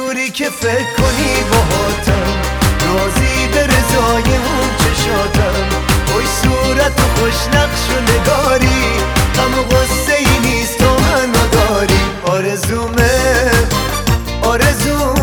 جوری که فکر کنی باهاتم، راضی به رضای اون چشاتم. خوش صورت و خوش نقش و نگاری، غم و غصه ای نیست تو منو داری. آرزومه